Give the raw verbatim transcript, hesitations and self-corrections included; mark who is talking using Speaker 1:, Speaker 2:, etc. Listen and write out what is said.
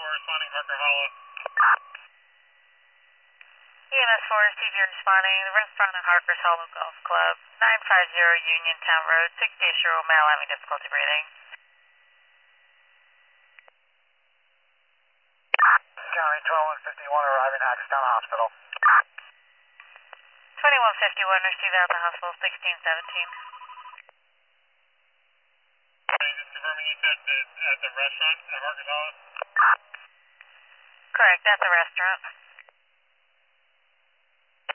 Speaker 1: four responding Harker Hollow.
Speaker 2: E M S four, Steve here responding. The restaurant at Harker's Hollow Golf Club, nine five zero Uniontown Road, sixty-eight-year-old male having difficulty breathing.
Speaker 3: County twenty-one fifty-one arriving at Hackettstown Hospital.
Speaker 2: twenty-one fifty-one, received out the hospital, sixteen seventeen.
Speaker 1: Just confirming you said that at the restaurant at Harker Hollow?
Speaker 2: Correct, at the restaurant.